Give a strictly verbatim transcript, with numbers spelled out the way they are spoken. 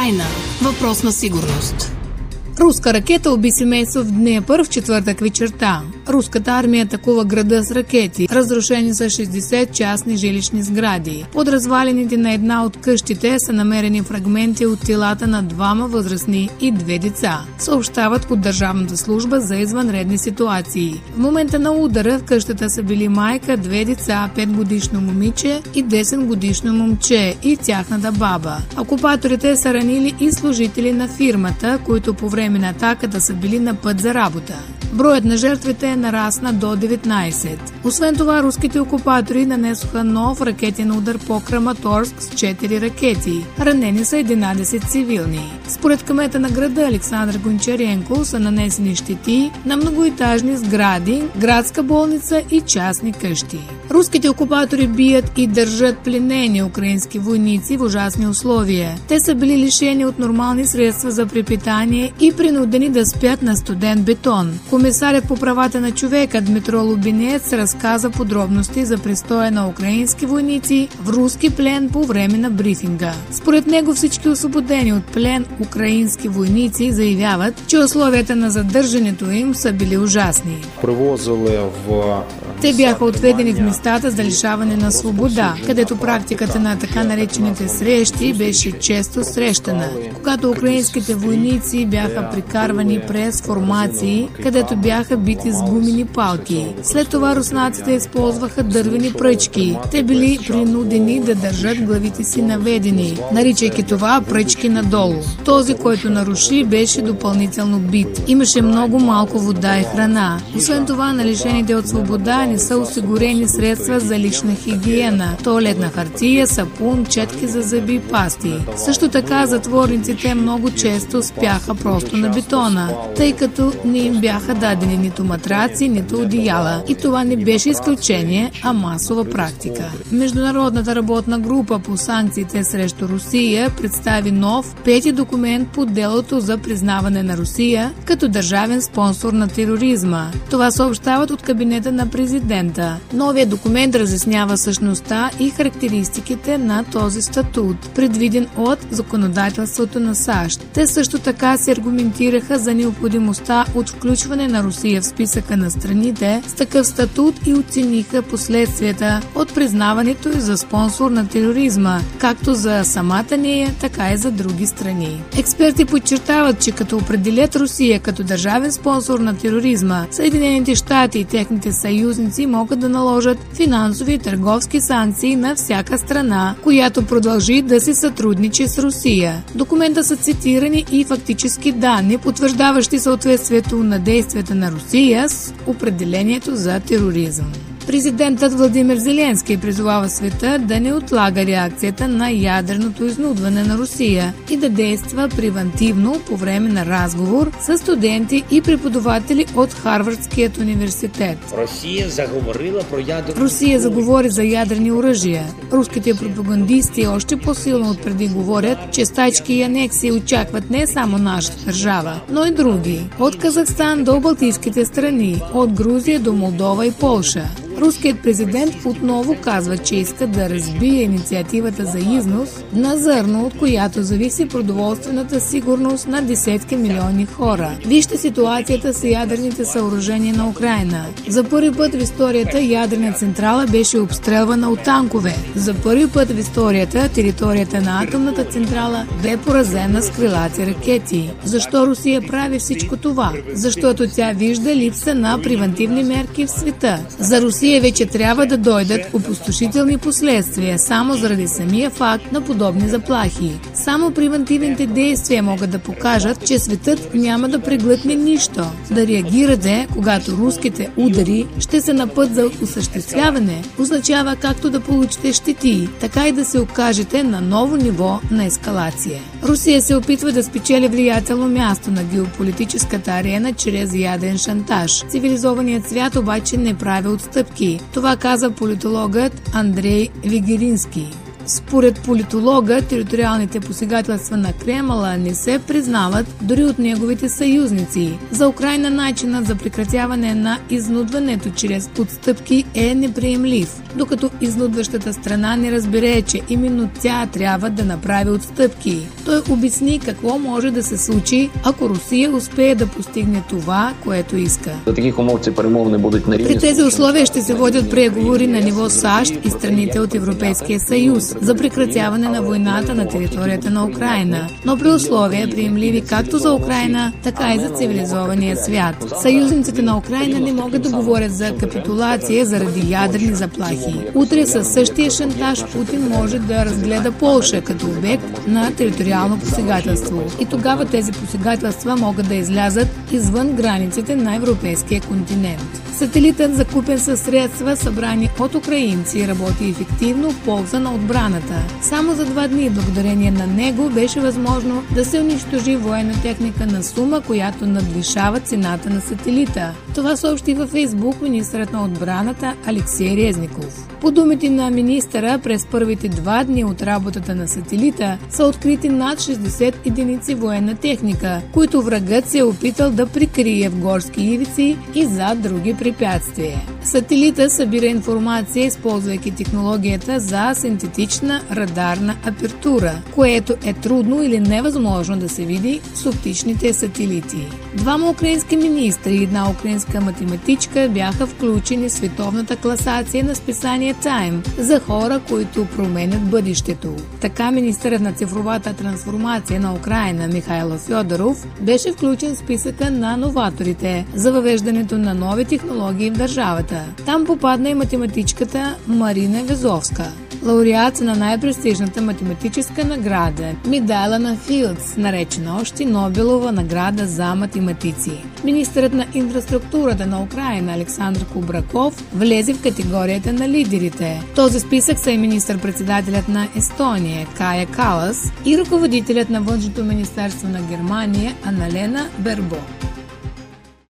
Украйна. Въпрос на сигурност. Руска ракета уби семейство в Днепър в четвъртък вечерта. Руската армия атакува града с ракети. Разрушени са шестдесет частни жилищни сгради. Под развалините на една от къщите са намерени фрагменти от телата на двама възрастни и две деца, съобщават от Държавната служба за извънредни ситуации. В момента на удара в къщата са били майка, две деца, петгодишно момиче и десетгодишно момче и тяхната баба. Окупаторите са ранили и служители на фирмата, които по време на атаката са били на път за работа. Броят на жертвите е нарасна до деветнайсет. Освен това, руските окупатори нанесоха нов ракетен удар по Краматорск с четири ракети. Ранени са единайсет цивилни. Според кмета на града Александър Гончаренко са нанесени щети на многоетажни сгради, градска болница и частни къщи. Руските окупатори бият и държат пленени украински войници в ужасни условия. Те са били лишени от нормални средства за препитание и принудени да спят на студен бетон. Комисарят по правата на човека Дмитро Лубинец разказа подробности за престоя на украински войници в руски плен по време на брифинга. Според него всички освободени от плен украински войници заявяват, че условията на задържането им са били ужасни. Те бяха отведени в местата за лишаване на свобода, където практиката на така наречените срещи беше често срещана, когато украинските войници бяха прикарвани през формации, където бяха бити с гумени палки. След това руснаците използваха дървени пръчки. Те били принудени да държат главите си наведени, наричайки това пръчки надолу. Този, който наруши, беше допълнително бит. Имаше много малко вода и храна. Освен това, на лишените от свобода не са осигурени средства за лична хигиена, тоалетна хартия, сапун, четки за зъби и пасти. Също така затворниците много често спяха просто на бетона, тъй като не им бяха дадени нито матраци, нито одеяла. И това не беше изключение, а масова практика. Международната работна група по санкциите срещу Русия представи нов пети документ по делото за признаване на Русия като държавен спонсор на тероризма. Това съобщават от кабинета на президента. Новият документ разяснява същността и характеристиките на този статут, предвиден от законодателството на САЩ. Те също така се аргументираха за необходимостта от включване на Русия в списъка на страните с такъв статут и оцениха последствията от признаването и за спонсор на тероризма, както за самата нея, така и за други страни. Експерти подчертават, че като определят Русия като държавен спонсор на тероризма, Съединените щати и техните съюзници могат да наложат финансови и търговски санкции на всяка страна, която продължи да си сътрудничи с Русия. В документа са цитирани и фактически данни, потвърждаващи съответствието на действията на Русия с определението за тероризъм. Президентът Владимир Зеленски призовава света да не отлага реакцията на ядреното изнудване на Русия и да действа превантивно по време на разговор с студенти и преподаватели от Харвардският университет. Русия заговорила про ядерно... Русия заговори за ядрени оръжия. Руските пропагандисти още по-силно отпреди говорят, че стачки и анексии очакват не само нашата държава, но и други. От Казахстан до Балтийските страни, от Грузия до Молдова и Полша. Руският президент отново казва, че иска да разбие инициативата за износ на зърно, от която зависи продоволствената сигурност на десетки милиони хора. Вижте ситуацията с ядрените съоръжения на Украйна. За първи път в историята ядрена централа беше обстрелвана от танкове. За първи път в историята територията на атомната централа бе поразена с крилати ракети. Защо Русия прави всичко това? Защото тя вижда липса на превантивни мерки в света. За Русия вече трябва да дойдат опустошителни последствия само заради самия факт на подобни заплахи. Само превентивните действия могат да покажат, че светът няма да преглътне нищо. Да реагирате, когато руските удари ще са на път за осъществяване, означава както да получите щети, така и да се окажете на ново ниво на ескалация. Русия се опитва да спечели влиятелно място на геополитическата арена чрез яден шантаж. Цивилизованият свят обаче не прави отстъпки. Това каза политологът Андрей Вигерински. Според политолога, териториалните посегателства на Кремъла не се признават дори от неговите съюзници. За Украйна начинът за прекратяване на изнудването чрез отстъпки е неприемлив, докато изнудващата страна не разбере, че именно тя трябва да направи отстъпки. Той обясни какво може да се случи, ако Русия успее да постигне това, което иска. При тези условия ще се водят преговори на ниво САЩ и страните от Европейския съюз за прекратяване на войната на територията на Украйна, но при условия приемливи както за Украйна, така и за цивилизования свят. Съюзниците на Украйна не могат да говорят за капитулация заради ядрени заплахи. Утре със същия шантаж Путин може да разгледа Полша като обект на териториално посегателство. И тогава тези посегателства могат да излязат извън границите на европейския континент. Сателитът, закупен със средства, събрани от украинци, работи ефективно в полза на отбраната. Само за два дни, благодарение на него, беше възможно да се унищожи военна техника на сума, която надвишава цената на сателита. Това съобщи във Фейсбук министърът на отбраната Алексей Резников. По думите на министъра, през първите два дни от работата на сателита са открити над шестдесет единици военна техника, които врагът се е опитал да прикрие в горски ивици и зад други препятствия. Сателита събира информация, използвайки технологията за синтетична радарна апертура, което е трудно или невъзможно да се види с оптичните сателити. Двама украински министри и една украинска математичка бяха включени в световната класация на списание Time за хора, които променят бъдещето. Така министърът на цифровата трансформация на Украйна Михайло Фьодоров беше включен в списъка на новаторите за въвеждането на нови технологии в държавата. Там попадна и математичката Марина Везовска, лауреат на най-престижната математическа награда Медала на Филдс, наречена още Нобелова награда за математици. Министърът на инфраструктурата на Украйна Александър Кубраков влезе в категорията на лидерите. В този списък са и министър-председателят на Естония Кая Калас и ръководителят на външното министерство на Германия Аналена Бербок.